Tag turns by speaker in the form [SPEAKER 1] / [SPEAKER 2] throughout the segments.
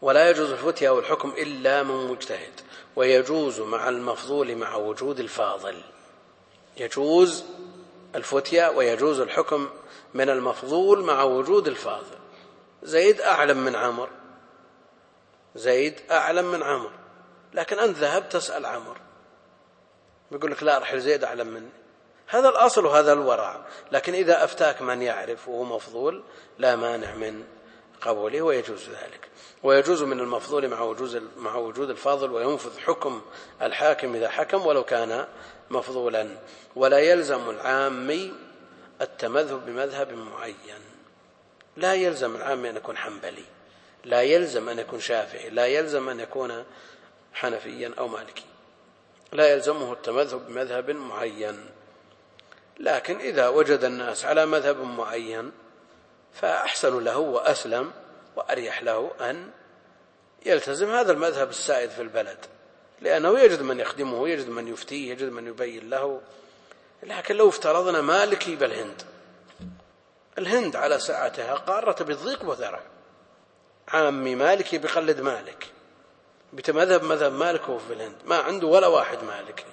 [SPEAKER 1] ولا يجوز الفتيا أو الحكم إلا من مجتهد، ويجوز مع المفضول مع وجود الفاضل. يجوز الفتيا ويجوز الحكم من المفضول مع وجود الفاضل. زيد أعلم من عمر، زيد أعلم من عمر، لكن أنت ذهبت تسأل عمر، بيقول لك لا رحل زيد أعلم مني. هذا الأصل وهذا الورع. لكن إذا أفتاك من يعرف وهو مفضول لا مانع من قبوله، ويجوز ذلك. ويجوز من المفضول مع وجود الفاضل، وينفذ حكم الحاكم إذا حكم ولو كان مفضولا. ولا يلزم العامي التمذهب بمذهب معين. لا يلزم العامي أن يكون حنبلي، لا يلزم أن يكون شافعي، لا يلزم أن يكون حنفيا أو مالكي، لا يلزمه التمذهب بمذهب معين. لكن إذا وجد الناس على مذهب معين فأحسن له وأسلم وأريح له أن يلتزم هذا المذهب السائد في البلد، لأنه يجد من يخدمه، يجد من يفتيه، يجد من يبين له. لكن لو افترضنا مالكي بالهند، الهند على ساعتها قارة بالضيق وذرع، عامي مالكي بيقلد مالك، بتمذهب مذهب مالك هو في الهند، ما عنده ولا واحد مالكي،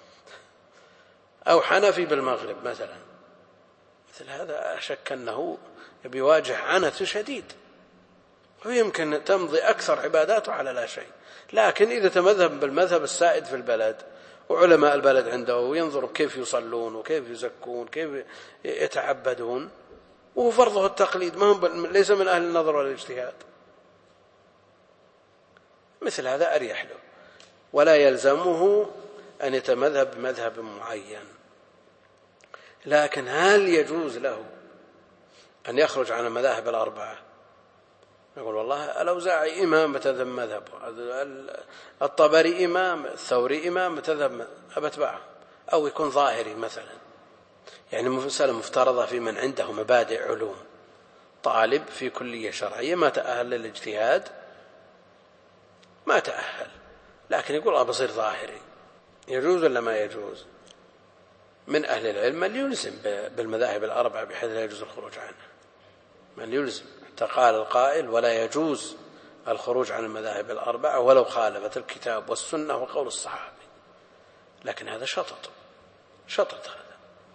[SPEAKER 1] أو حنفي بالمغرب مثلا، مثل هذا أشك أنه بيواجه عنت شديد، ويمكن تمضي أكثر عباداته على لا شيء. لكن إذا تمذهب بالمذهب السائد في البلد وعلماء البلد عنده، وينظروا كيف يصلون وكيف يزكون كيف يتعبدون، وهو فرضه التقليد، ما هم ليس من أهل النظر والاجتهاد، مثل هذا أريح له. ولا يلزمه أن يتمذهب بمذهب معين. لكن هل يجوز له أن يخرج عن المذاهب الأربعة؟ يقول والله الأوزاعي إمام بتذهب مذهبه، الطبري إمام، الثوري إمام بتذهب أبتبعه، أو يكون ظاهري مثلا، يعني مسألة مفترضة في من عنده مبادئ علوم، طالب في كلية شرعية ما تأهل للاجتهاد، ما تأهل، لكن يقول بصير ظاهري. يجوز ولا ما يجوز؟ من أهل العلم من يلزم بالمذاهب الأربعة بحيث لا يجوز الخروج عنها، من يلزم. قال القائل ولا يجوز الخروج عن المذاهب الأربعة ولو خالفت الكتاب والسنة وقول الصحابي. لكن هذا شطط هذا.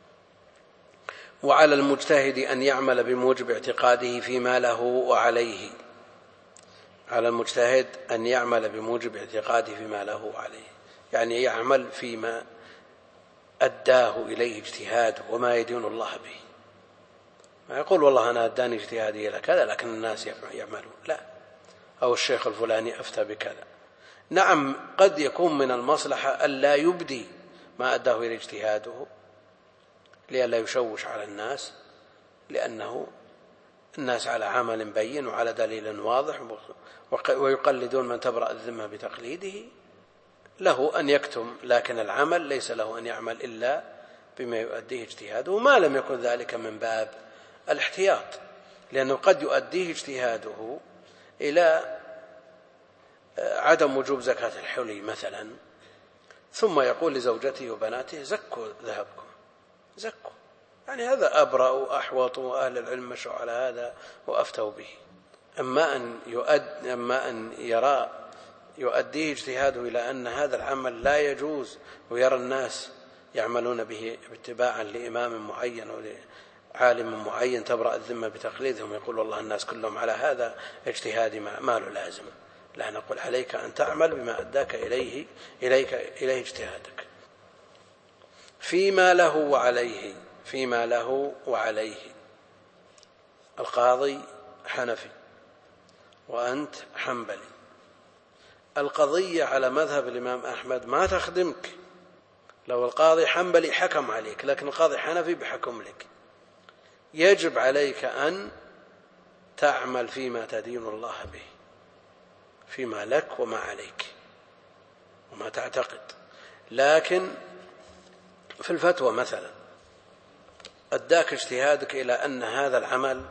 [SPEAKER 1] وعلى المجتهد أن يعمل بموجب اعتقاده فيما له وعليه. على المجتهد أن يعمل بموجب اعتقاده فيما له وعليه، يعني يعمل فيما أداه إليه اجتهاده وما يدين الله به. ما يقول والله أنا أداني اجتهادي إلى كذا لكن الناس يعملون، لا، أو الشيخ الفلاني أفتى بكذا. نعم قد يكون من المصلحة ألا يبدي ما أداه إلى اجتهاده لئلا يشوش على الناس، لأنه الناس على عمل بين وعلى دليل واضح، ويقلدون من تبرأ الذمة بتقليده. له أن يكتم، لكن العمل ليس له أن يعمل إلا بما يؤديه اجتهاده، ما لم يكن ذلك من باب الاحتياط، لأنه قد يؤديه اجتهاده إلى عدم وجوب زكاة الحلي مثلا، ثم يقول لزوجته وبناته زكوا ذهبكم، زكوا، يعني هذا أبرأ وأحوط، وأهل العلم مشوا على هذا وأفتوا به. أما أن يرى يؤديه اجتهاده إلى أن هذا العمل لا يجوز، ويرى الناس يعملون به اتباعا لإمام معين ولعالم معين تبرأ الذمة بتقليدهم، يقول والله الناس كلهم على هذا اجتهادي ما له لازم. لا، نقول عليك أن تعمل بما أداك إليه اجتهادك فيما له وعليه. فيما له وعليه. القاضي حنفي وأنت حنبلي، القضية على مذهب الإمام أحمد ما تخدمك. لو القاضي حنبلي حكم عليك، لكن القاضي حنفي بحكم لك، يجب عليك أن تعمل فيما تدين الله به، فيما لك وما عليك وما تعتقد. لكن في الفتوى مثلا أداك اجتهادك إلى أن هذا العمل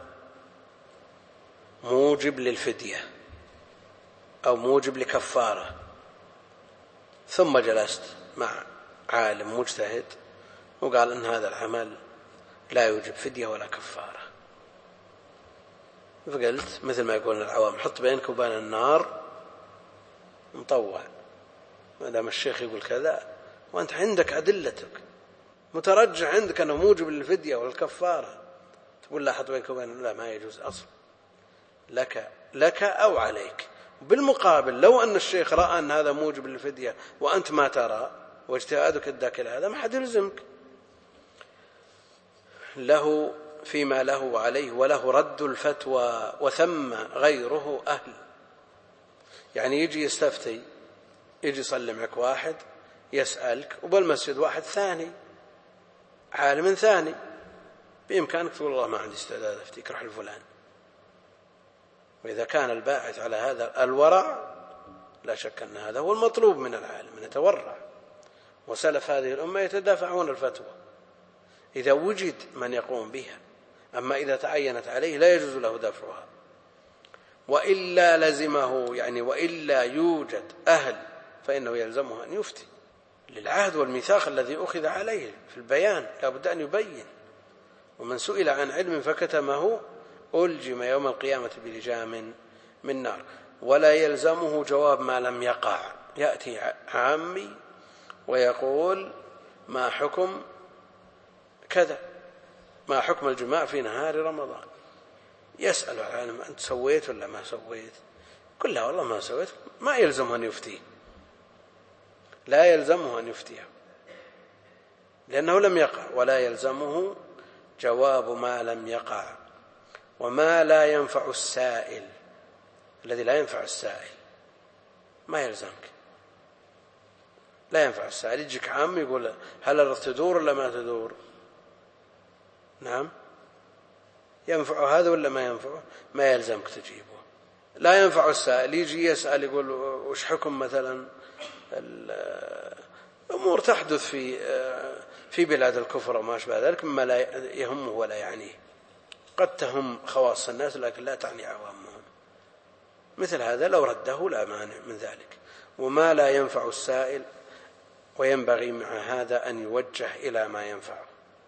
[SPEAKER 1] موجب للفدية أو موجب لكفارة، ثم جلست مع عالم مجتهد وقال أن هذا العمل لا يوجب فدية ولا كفارة، فقلت مثل ما يقولون العوام حط بينك وبين النار مطوع، ما دام الشيخ يقول كذا وأنت عندك أدلتك مترجح عندك أنه موجب للفدية والكفارة، تقول لا حط بينك وبين، لا ما يجوز أصلا، لك أو عليك. بالمقابل لو أن الشيخ رأى أن هذا موجب للفدية وأنت ما ترى واجتهادك اداك إلى هذا، ما حد يلزمك. له فيما له وعليه، وله رد الفتوى وثم غيره أهل. يعني يجي يستفتي، يجي يصلي معك واحد يسألك وبالمسجد واحد ثاني عالم ثاني، بإمكانك تقول والله ما عندي استعداد أفتيك، روح لفلان. وإذا كان الباعث على هذا الورع لا شك أن هذا هو المطلوب من العالم، أن يتورع. وسلف هذه الأمة يتدافعون الفتوى إذا وجد من يقوم بها، أما إذا تعينت عليه لا يجوز له دفعها. وإلا لزمه، يعني وإلا يوجد أهل فإنه يلزمه أن يفتي للعهد والميثاق الذي أخذ عليه في البيان، لا بد أن يبين. ومن سئل عن علم فكتمه ألجم يوم القيامة بلجام من نار. ولا يلزمه جواب ما لم يقع. يأتي عامي ويقول ما حكم كذا، ما حكم الجماع في نهار رمضان، يسأل العالم أنت سويت ولا ما سويت؟ قل لا والله ما سويت، ما يلزمه أن يفتيه، لا يلزمه أن يفتيه لأنه لم يقع. ولا يلزمه جواب ما لم يقع. وما لا ينفع السائل، الذي لا ينفع السائل ما يلزمك، لا ينفع السائل. يجيك عام يقول هل الأرض تدور ولا ما تدور؟ نعم، ينفع هذا ولا ما ينفعه؟ ما يلزمك تجيبه. لا ينفع السائل، يجي يسأل يقول وش حكم مثلا الأمور تحدث في بلاد الكفر وما أشبه ذلك مما لا يهمه ولا يعنيه، قد تهم خواص الناس لكن لا تعني عوامهم. مثل هذا لو رده لا مانع من ذلك. وما لا ينفع السائل، وينبغي مع هذا أن يوجه إلى ما ينفعه.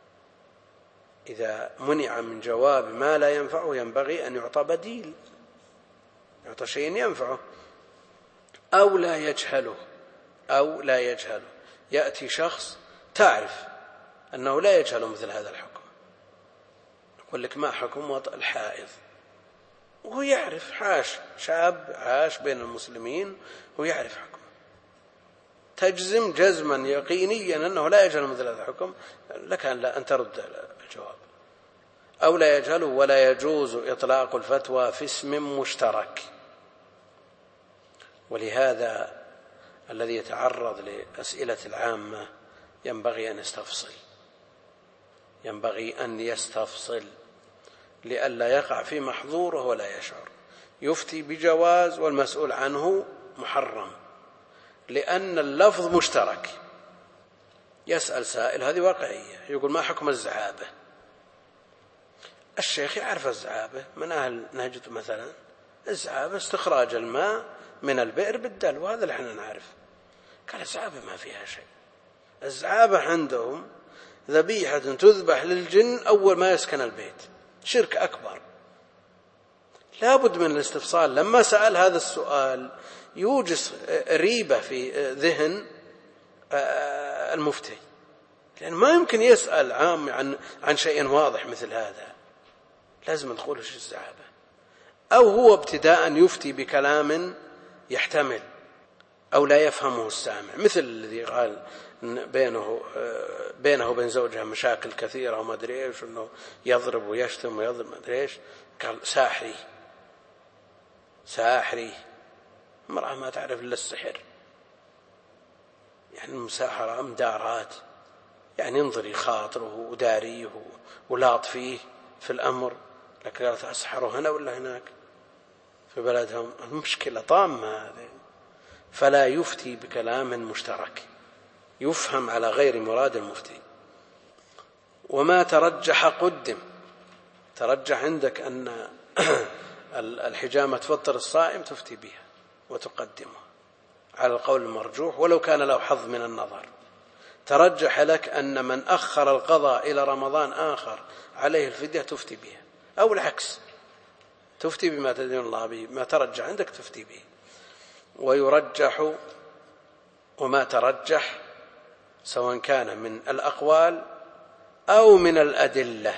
[SPEAKER 1] إذا منع من جواب ما لا ينفعه ينبغي أن يعطى بديل، يعطى شيء ينفعه أو لا يجهله. يأتي شخص تعرف أنه لا يجهل مثل هذا الحكم، يقول لك ما حكم وطأ الحائض، وهو يعرف، شاب عاش بين المسلمين ويعرف حكم، تجزم جزما يقينيا أنه لا يجهل مثل هذا الحكم، لك أن ترد الجواب. أو لا يجهله. ولا يجوز إطلاق الفتوى في اسم مشترك. ولهذا الذي يتعرض لأسئلة العامة ينبغي أن يستفصل لئلا يقع في محظوره ولا يشعر. يفتي بجواز والمسؤول عنه محرم، لأن اللفظ مشترك. يسأل سائل، هذه واقعية، يقول ما حكم الزعابة؟ الشيخ يعرف الزعابة من أهل نهجة مثلا، الزعابة استخراج الماء من البئر بالدلو، وهذا اللي احنا نعرف. قال الزعابة ما فيها شيء، الزعابة عندهم ذبيحة تذبح للجن أول ما يسكن البيت، شرك أكبر. لا بد من الاستفصال. لما سأل هذا السؤال يوجد ريبة في ذهن المفتي، لأن ما يمكن يسأل عام عن شيء واضح مثل هذا، لازم ندخل في الزعابة. أو هو ابتداء يفتي بكلام يحتمل أو لا يفهمه السامع، مثل الذي قال بينه وبين زوجها مشاكل كثيرة وما أدري إيش، إنه يضرب ويشتم ويضرب ما أدري إيش، قال ساحري. امرأة ما تعرف إلا السحر، يعني المساحرة مدارات، يعني انظري خاطره وداريه ولاط فيه في الأمر، لكن قالت أسحروا هنا ولا هناك في بلدهم، المشكلة طامة هذه. فلا يفتي بكلام مشترك يفهم على غير مراد المفتي. وما ترجح قدم. ترجح عندك أن الحجامة تفطر الصائم، تفتي بها وتقدمها على القول المرجوح ولو كان له حظ من النظر. ترجح لك أن من أخر القضاء إلى رمضان آخر عليه الفدية، تفتي بها. أو العكس، تفتي بما تدين الله به، ما ترجح عندك تفتي به. ويرجح، وما ترجح سواء كان من الأقوال أو من الأدلة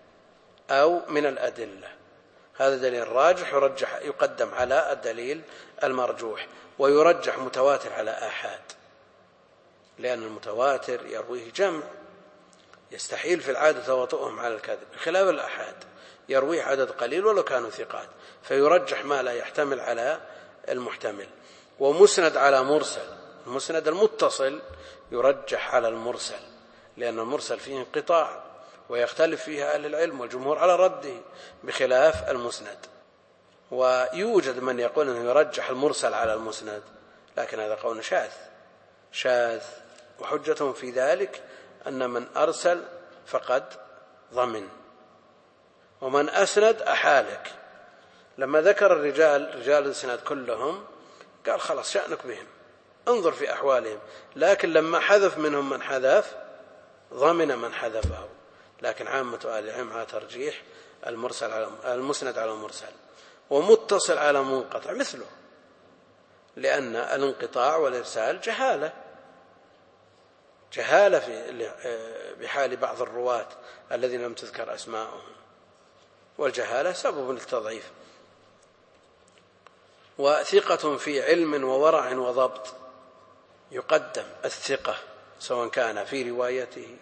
[SPEAKER 1] هذا دليل راجح يقدم على الدليل المرجوح. ويرجح متواتر على آحاد، لأن المتواتر يرويه جمع يستحيل في العادة تواطؤهم على الكذب، بخلاف الآحاد يرويه عدد قليل ولو كانوا ثقات، فيرجح ما لا يحتمل على المحتمل. ومسند على مرسل، المسند المتصل يرجح على المرسل، لأن المرسل فيه انقطاع ويختلف فيها أهل العلم والجمهور على رده، بخلاف المسند. ويوجد من يقول أنه يرجح المرسل على المسند، لكن هذا قول شاذ، وحجتهم في ذلك أن من أرسل فقد ضمن، ومن أسند أحالك. لما ذكر رجال الإسناد كلهم قال خلاص شأنك بهم، انظر في أحوالهم، لكن لما حذف منهم من حذف ضمن من حذفه. لكن عامة أهل العلم على ترجيح المسند على المرسل، ومتصل على منقطع مثله، لأن الانقطاع والإرسال جهالة بحال بعض الرواة الذين لم تذكر أسماءهم، والجهالة سبب للتضعيف. وثقة في علم وورع وضبط، يقدم الثقة سواء كان في روايته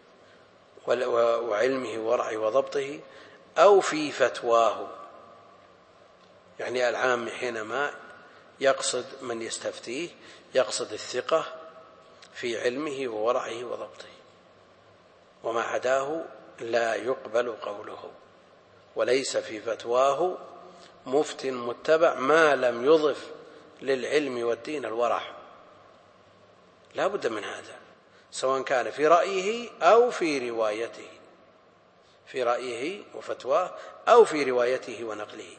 [SPEAKER 1] وعلمه وورعه وضبطه أو في فتواه. يعني العام حينما يقصد من يستفتيه يقصد الثقة في علمه وورعه وضبطه، وما عداه لا يقبل قوله. وليس في فتواه مفت متبع ما لم يضف للعلم والدين الورع. لا بد من هذا، سواء كان في رأيه أو في روايته، في رأيه وفتواه أو في روايته ونقله.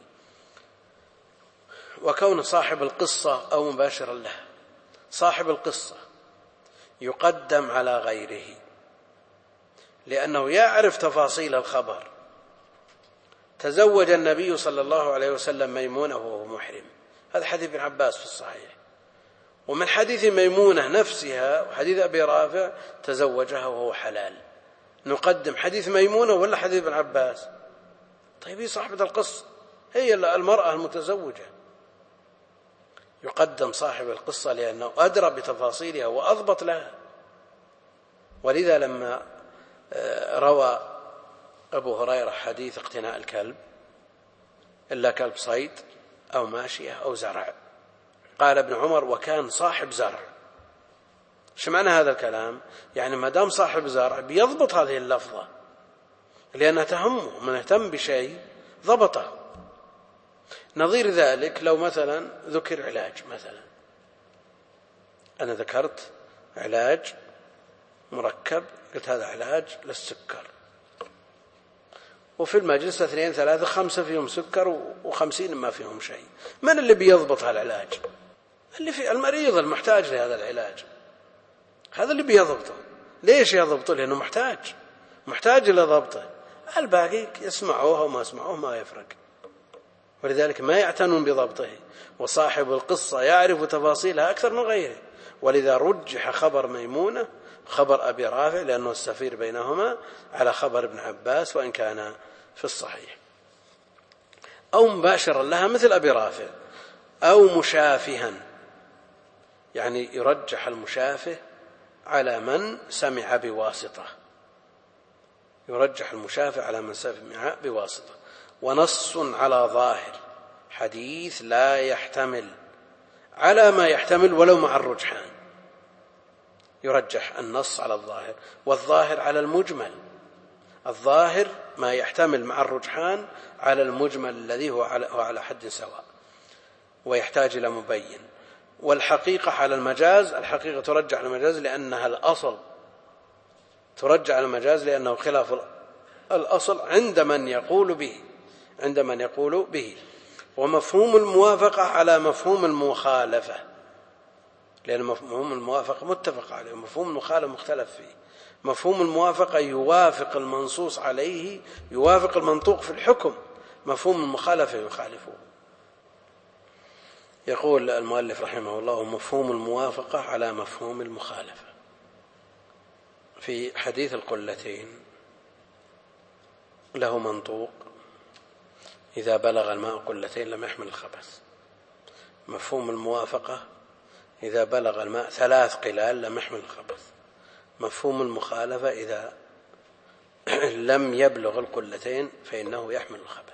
[SPEAKER 1] وكون صاحب القصة أو مباشرا له، صاحب القصة يقدم على غيره لأنه يعرف تفاصيل الخبر. تزوج النبي صلى الله عليه وسلم ميمونة وهو محرم، هذا حديث ابن عباس في الصحيح. ومن حديث ميمونة نفسها وحديث أبي رافع تزوجها وهو حلال، نقدم حديث ميمونة ولا حديث ابن عباس؟ طيب هي صاحبة القصة، هي المرأة المتزوجة، يقدم صاحب القصة لأنه أدرى بتفاصيلها وأضبط لها. ولذا لما روى أبو هريرة حديث اقتناء الكلب إلا كلب صيد أو ماشية أو زرع، قال ابن عمر وكان صاحب زرع. شو معنى هذا الكلام؟ يعني ما دام صاحب زرع بيضبط هذه اللفظة، لأنها تهمه، من اهتم بشيء ضبطه. نظير ذلك لو مثلا ذكر علاج، مثلا أنا ذكرت علاج مركب، قلت هذا علاج للسكر، وفي المجلس 2 3 5 فيهم سكر و50 ما فيهم شيء، من اللي بيضبط هالعلاج؟ اللي في المريض المحتاج لهذا العلاج، هذا اللي بيضبطه. ليش يضبطه؟ لأنه محتاج إلى ضبطه. الباقي يسمعوه وما يسمعوه ما يفرق، ولذلك ما يعتنون بضبطه. وصاحب القصة يعرف تفاصيلها أكثر من غيره، ولذا رجح خبر ميمونة خبر أبي رافع لأنه السفير بينهما على خبر ابن عباس وإن كان في الصحيح. أو مباشرا لها مثل أبي رافع، أو مشافها، يعني يرجح المشافه على من سمع بواسطة، يرجح المشافه على من سمع بواسطة. ونص على ظاهر، حديث لا يحتمل على ما يحتمل ولو مع الرجحان، يرجح النص على الظاهر، والظاهر على المجمل. الظاهر ما يحتمل مع الرجحان على المجمل الذي هو على حد سواء ويحتاج إلى مبين. والحقيقة على المجاز، الحقيقة ترجع على المجاز لأنها الأصل، ترجع على المجاز لأنه خلاف الأصل عند من يقول به. ومفهوم الموافقة على مفهوم المخالفة، لأن مفهوم الموافقة متفق عليه، مفهوم المخالفة مختلف فيه. مفهوم الموافقة يوافق المنصوص عليه، يوافق المنطوق في الحكم، مفهوم المخالفة يخالفه. يقول المؤلف رحمه الله: مفهوم الموافقة على مفهوم المخالفة. في حديث القلتين له منطوق: إذا بلغ الماء قلتين لم يحمل الخبث. مفهوم الموافقة: إذا بلغ الماء 3 قلال لم يحمل الخبث. مفهوم المخالفة: إذا لم يبلغ القلتين فإنه يحمل الخبث.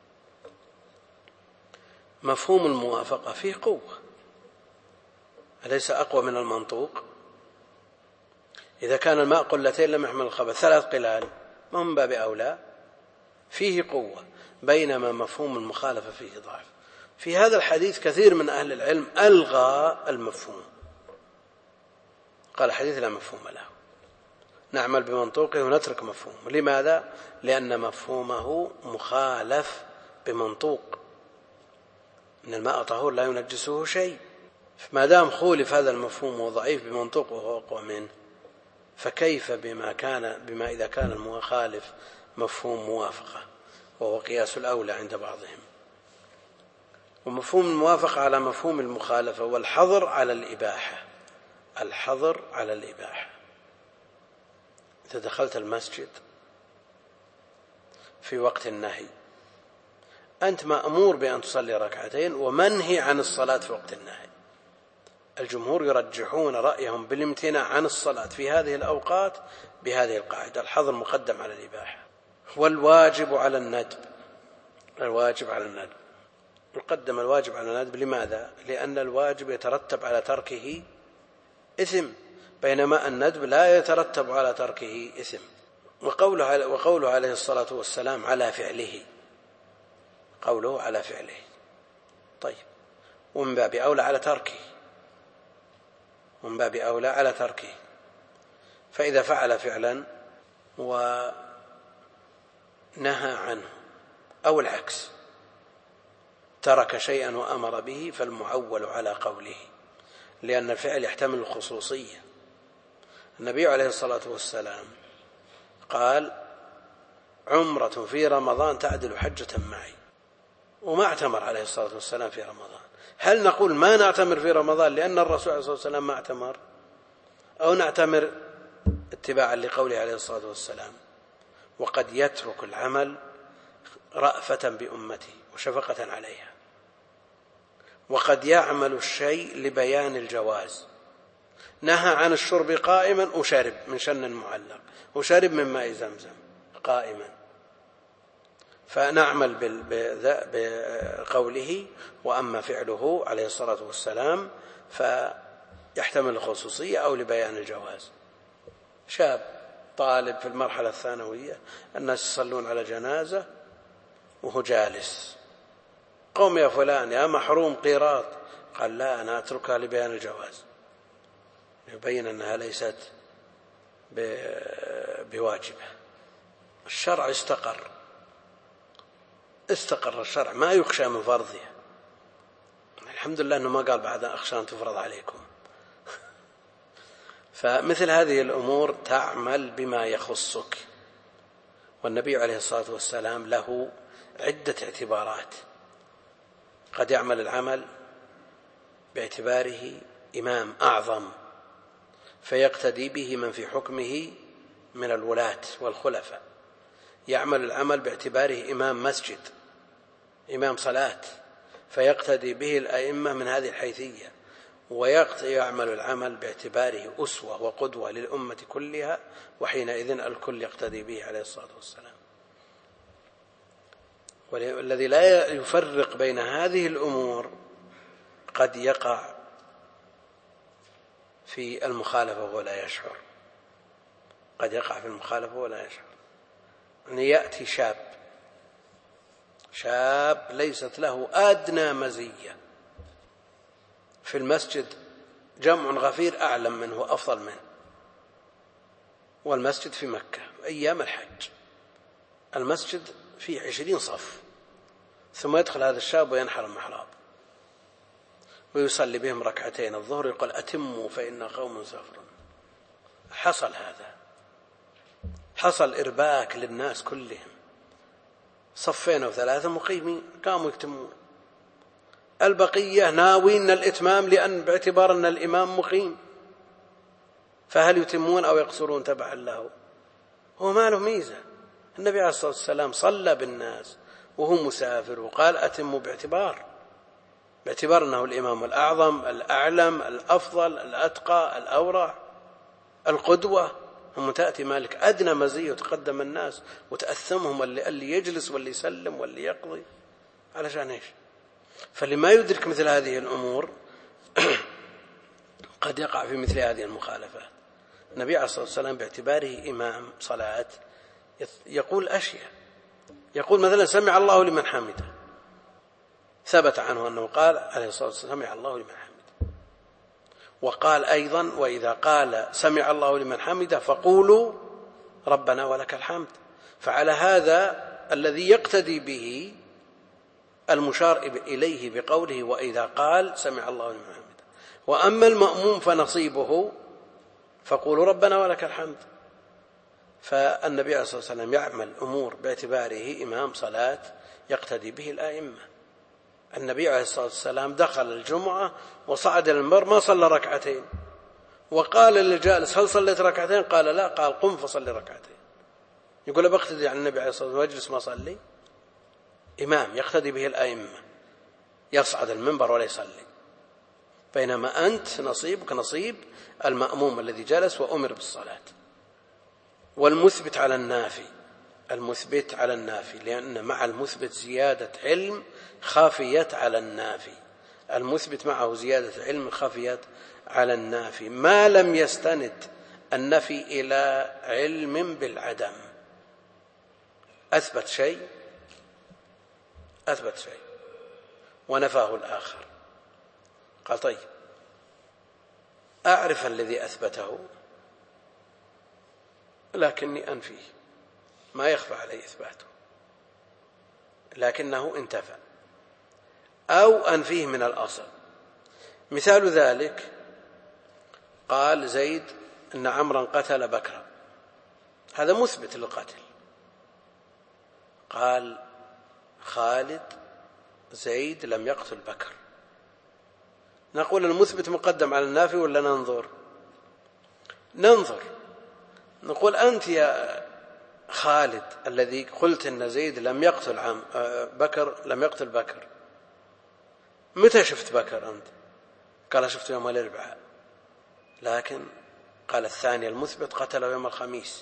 [SPEAKER 1] مفهوم الموافقة فيه قوة، أليس أقوى من المنطوق؟ إذا كان الماء قلتين لم يحمل الخبث، 3 قلال ما من باب أولى، فيه قوة، بينما مفهوم المخالفة فيه ضعف. في هذا الحديث كثير من أهل العلم ألغى المفهوم، قال الحديث لا مفهوم له، نعمل بمنطوقه ونترك مفهومه. لماذا؟ لأن مفهومه مخالف بمنطوق، إن الماء طهور لا ينجسه شيء. ما دام خولف هذا المفهوم وضعيف بمنطوقه وهو أقوى منه، فكيف بما إذا كان المخالف مفهوم موافقة وهو قياس الأولى عند بعضهم. ومفهوم الموافقة على مفهوم المخالفة والحظر على الإباحة. الحظر على الإباحة: إذا دخلت المسجد في وقت النهي أنت مأمور بأن تصلي 2 ومنهي عن الصلاة في وقت النهي. الجمهور يرجحون رأيهم بالامتناع عن الصلاة في هذه الأوقات بهذه القاعدة: الحظر مقدم على الإباحة. والواجب على الندب: الواجب على الندب يقدم الواجب على الندب. لماذا؟ لأن الواجب يترتب على تركه إثم، بينما الندب لا يترتب على تركه إثم. وقوله عليه الصلاة والسلام على فعله، قوله على فعله، طيب، ومن باب أولى على تركه، ومن باب أولى على تركه. فإذا فعل فعلا ونهى عنه أو العكس، ترك شيئا وأمر به، فالمعول على قوله، لأن الفعل يحتمل الخصوصية. النبي عليه الصلاة والسلام قال: عمرة في رمضان تعدل حجة معي، وما اعتمر عليه الصلاة والسلام في رمضان. هل نقول ما نعتمر في رمضان لأن الرسول عليه الصلاة والسلام ما اعتمر، أو نعتمر اتباعا لقوله عليه الصلاة والسلام؟ وقد يترك العمل رأفة بأمته وشفقة عليها، وقد يعمل الشيء لبيان الجواز. نهى عن الشرب قائما وشرب من شن معلق، وشرب من ماء زمزم قائما، فنعمل بقوله. وأما فعله عليه الصلاة والسلام فيحتمل الخصوصية أو لبيان الجواز. شاب طالب في المرحلة الثانوية، الناس يصلون على جنازة وهو جالس، قوم يا فلان يا محروم قيراط، قال: لا، أنا أتركها لبيان الجواز، يبين أنها ليست بواجبة. الشرع استقر الشرع، ما يخشى من فرضها. الحمد لله أنه ما قال بعد أخشى أن تفرض عليكم. فمثل هذه الأمور تعمل بما يخصك. والنبي عليه الصلاة والسلام له عدة اعتبارات، قد يعمل العمل باعتباره إمام أعظم فيقتدي به من في حكمه من الولاة والخلفاء، يعمل العمل باعتباره إمام مسجد، إمام صلاة، فيقتدي به الأئمة من هذه الحيثية، ويعمل العمل باعتباره أسوة وقدوة للأمة كلها، وحينئذ الكل يقتدي به عليه الصلاة والسلام. والذي لا يفرق بين هذه الأمور قد يقع في المخالفة ولا يشعر، قد يقع في المخالفة ولا يشعر. أن يأتي شاب ليست له أدنى مزية في المسجد، جمع غفير أعلم منه وأفضل منه، والمسجد في مكة أيام الحج، المسجد فيه 20 صف، ثم يدخل هذا الشاب وينحر المحراب ويصلي بهم 2 الظهر، يقول: أتموا فإن قوم سافرون. حصل هذا، حصل إرباك للناس كلهم، صفين أو ثلاثة مقيمين قاموا يتمون، البقية ناوين الإتمام لأن باعتبار أن الإمام مقيم، فهل يتمون أو يقصرون تبعا له؟ هو ما له ميزة. النبي عليه الصلاة والسلام صلى بالناس وهو مسافر وقال أتموا باعتبار أنه الإمام الأعظم الأعلم الأفضل الأتقى الأورع القدوة. هم تأتي مالك أدنى مزية وتقدم الناس وتأثمهم اللي يجلس واللي يسلم واللي يقضي، علشان إيش؟ فلما يدرك مثل هذه الأمور قد يقع في مثل هذه المخالفات. النبي عليه الصلاة والسلام باعتباره إمام صلاة يقول أشياء، يقول مثلا سمع الله لمن حمده، ثبت عنه أنه قال عليه الصلاة والسلام سمع الله لمن حمده، وقال أيضا وإذا قال سمع الله لمن حمده فقولوا ربنا ولك الحمد. فعلى هذا الذي يقتدي به المشار إليه بقوله وإذا قال سمع الله لمن حمده، وأما المأموم فنصيبه فقولوا ربنا ولك الحمد. فالنبي عليه الصلاة والسلام يعمل أمور باعتباره إمام صلاة يقتدي به الآئمة. النبي عليه الصلاة والسلام دخل الجمعة وصعد المنبر ما صلى ركعتين، وقال للجالس هل صليت ركعتين؟ قال لا، قال قم فصلي ركعتين. يقول بقتدي عن النبي عليه الصلاة والسلام واجلس ما صلي؟ إمام يقتدي به الآئمة يصعد المنبر ولا يصلي، بينما أنت نصيبك نصيب المأموم الذي جلس وأمر بالصلاة. والمثبت على النافي لأن مع المثبت زيادة علم خافيت على النافي، المثبت معه زيادة علم خافيت على النافي ما لم يستند النفي إلى علم بالعدم. أثبت شيء ونفاه الآخر، قال طيب أعرف الذي أثبته لكني أنفيه، ما يخفى علي إثباته لكنه انتفى، أو أنفيه من الأصل. مثال ذلك قال زيد إن عمرا قتل بكرا، هذا مثبت للقتل. قال خالد زيد لم يقتل بكر، نقول المثبت مقدم على النافي ولا ننظر؟ نقول أنت يا خالد الذي قلت إن زيد لم يقتل بكر، متى شفت بكر أنت؟ قال شفت يوم الأربعاء، لكن قال الثاني المثبت قتله يوم الخميس،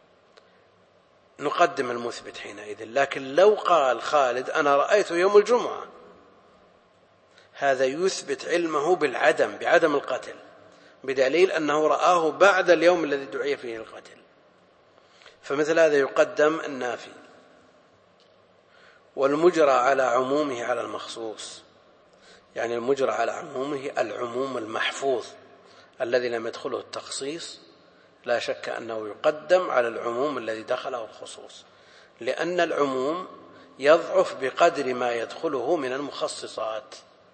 [SPEAKER 1] نقدم المثبت حينئذ. لكن لو قال خالد أنا رأيته يوم الجمعة، هذا يثبت علمه بعدم القتل، بدليل أنه رآه بعد اليوم الذي دعي فيه القتل، فمثل هذا يقدم النافي. والمجرى على عمومه على المخصوص، يعني المجرى على عمومه العموم المحفوظ الذي لم يدخله التخصيص، لا شك أنه يقدم على العموم الذي دخله الخصوص، لأن العموم يضعف بقدر ما يدخله من المخصصات،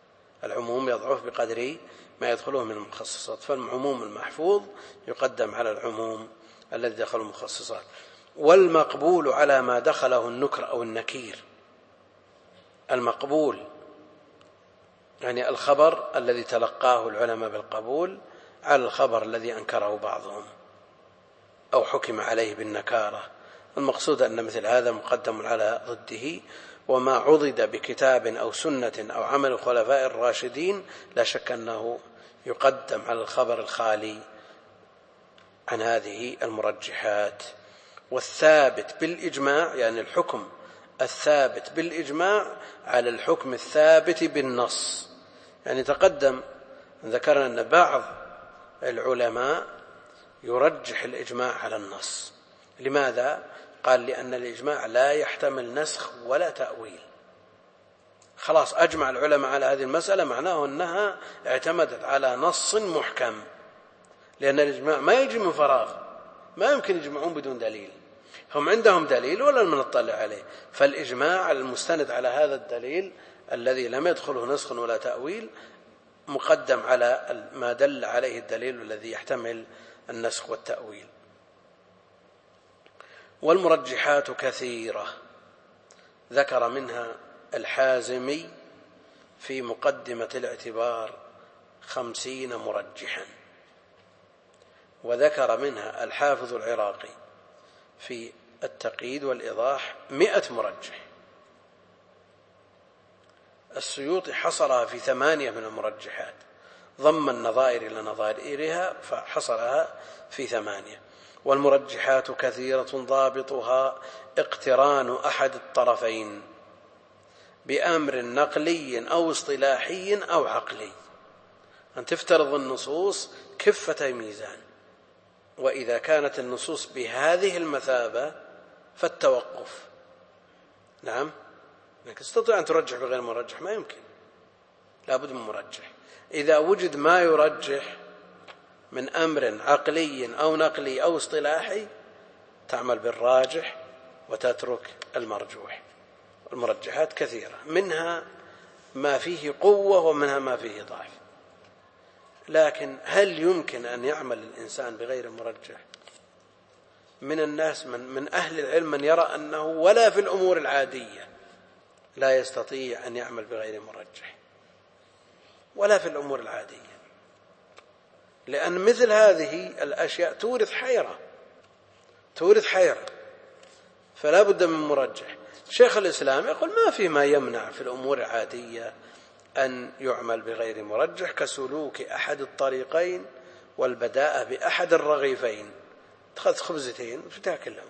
[SPEAKER 1] فالعموم المحفوظ يقدم على العموم الذي دخله المخصصات. والمقبول على ما دخله النكر أو النكير، المقبول يعني الخبر الذي تلقاه العلماء بالقبول على الخبر الذي أنكره بعضهم أو حكم عليه بالنكارة. المقصود أن مثل هذا مقدم على ضده. وما عضد بكتاب أو سنة أو عمل الخلفاء الراشدين لا شك أنه يقدم على الخبر الخالي عن هذه المرجحات. والثابت بالإجماع، يعني الحكم الثابت بالإجماع على الحكم الثابت بالنص. يعني تقدم ذكرنا أن بعض العلماء يرجح الإجماع على النص. لماذا؟ قال لأن الإجماع لا يحتمل نسخ ولا تأويل. خلاص أجمع العلماء على هذه المسألة، معناه أنها اعتمدت على نص محكم، لأن الإجماع ما يجي من فراغ، ما يمكن يجمعون بدون دليل، هم عندهم دليل ولا من نطلع عليه. فالإجماع المستند على هذا الدليل الذي لم يدخله نسخ ولا تأويل مقدم على ما دل عليه الدليل الذي يحتمل النسخ والتأويل. والمرجحات كثيرة ذكر منها الحازمي في مقدمة الاعتبار 50 مرجحا، وذكر منها الحافظ العراقي في التقييد والإيضاح 100 مرجح. السيوطي حصرها في 8 من المرجحات، ضم النظائر إلى نظائرها فحصرها في 8. والمرجحات كثيرة ضابطها اقتران أحد الطرفين بأمر نقلي أو اصطلاحي أو عقلي، أن تفترض النصوص كفتي ميزان، وإذا كانت النصوص بهذه المثابة فالتوقف. نعم، لكن تستطيع أن ترجح بغير مرجح؟ ما يمكن، لابد من مرجح. إذا وجد ما يرجح من أمر عقلي أو نقلي أو اصطلاحي تعمل بالراجح وتترك المرجوح. المرجحات كثيرة، منها ما فيه قوة ومنها ما فيه ضعف، لكن هل يمكن أن يعمل الإنسان بغير مرجح؟ من الناس من أهل العلم من يرى أنه ولا في الأمور العادية لا يستطيع أن يعمل بغير مرجح، ولا في الأمور العادية، لأن مثل هذه الأشياء تورث حيرة، فلا بد من مرجح. شيخ الإسلام يقول ما في ما يمنع في الأمور العادية أن يعمل بغير مرجح، كسلوك أحد الطريقين والبداءة بأحد الرغيفين. تأخذ خبزتين وتاكلهم،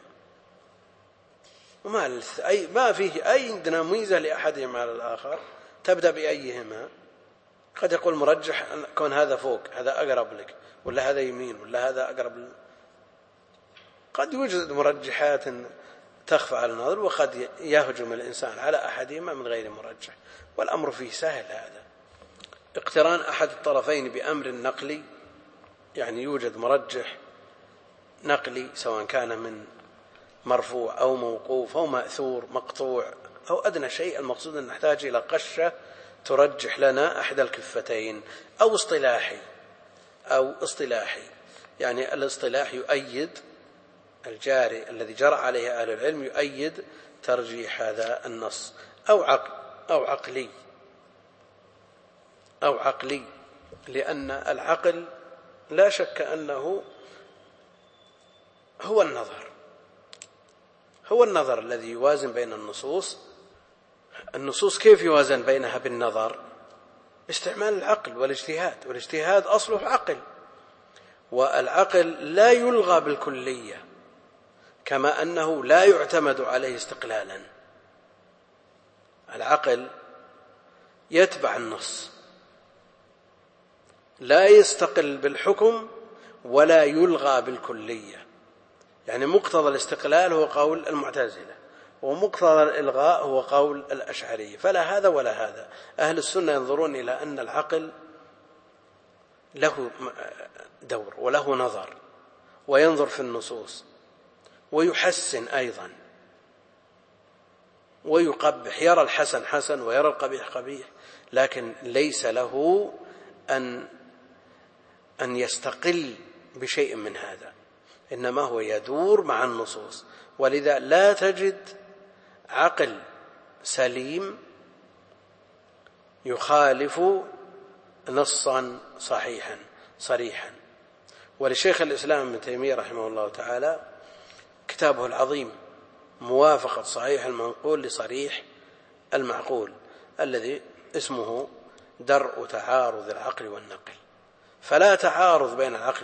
[SPEAKER 1] ما فيه أي عندنا ميزة لأحدهما على الآخر، تبدأ بأيهما. قد يقول مرجح كون هذا فوق، هذا أقرب لك، ولا هذا يمين، ولا هذا أقرب. قد يوجد مرجحات تخفى على النظر، وقد يهجم الإنسان على أحدهما من غير مرجح، والأمر فيه سهل. هذا اقتران أحد الطرفين بأمر نقلي، يعني يوجد مرجح نقلي سواء كان من مرفوع أو موقوف أو مأثور مقطوع أو أدنى شيء، المقصود أن نحتاج إلى قشة ترجح لنا أحد الكفتين، أو اصطلاحي، يعني الاصطلاح يؤيد الجاري الذي جرى عليه أهل العلم، يؤيد ترجيح هذا النص، أو عقلي، لأن العقل لا شك أنه هو النظر الذي يوازن بين النصوص. كيف يوازن بينها بالنظر؟ باستعمال العقل والاجتهاد أصله عقل، والعقل لا يلغى بالكلية، كما أنه لا يعتمد عليه استقلالا. العقل يتبع النص، لا يستقل بالحكم ولا يلغى بالكلية. يعني مقتضى الاستقلال هو قول المعتزلة، ومقتضى الإلغاء هو قول الأشعرية، فلا هذا ولا هذا. أهل السنة ينظرون إلى أن العقل له دور وله نظر، وينظر في النصوص ويحسن أيضا ويقبح، يرى الحسن حسن ويرى القبيح قبيح، لكن ليس له أن يستقل بشيء من هذا، إنما هو يدور مع النصوص. ولذا لا تجد عقل سليم يخالف نصا صريحا. ولشيخ الإسلام ابن تيمية رحمه الله تعالى كتابه العظيم موافقة صحيح المنقول لصريح المعقول، الذي اسمه درء تعارض العقل والنقل. فلا تعارض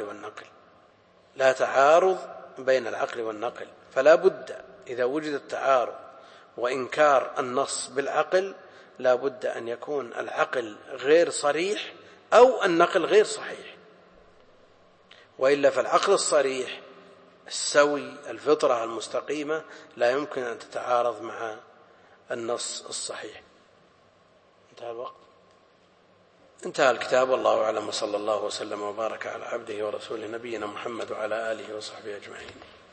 [SPEAKER 1] بين العقل والنقل، فلا بد إذا وجد التعارض وإنكار النص بالعقل لا بد أن يكون العقل غير صريح أو النقل غير صحيح، وإلا فالعقل الصريح السوي الفطرة المستقيمة لا يمكن أن تتعارض مع النص الصحيح. انتهى الوقت، انتهى الكتاب، والله أعلم، وصلى الله وسلم وبارك على عبده ورسوله نبينا محمد وعلى آله وصحبه أجمعين.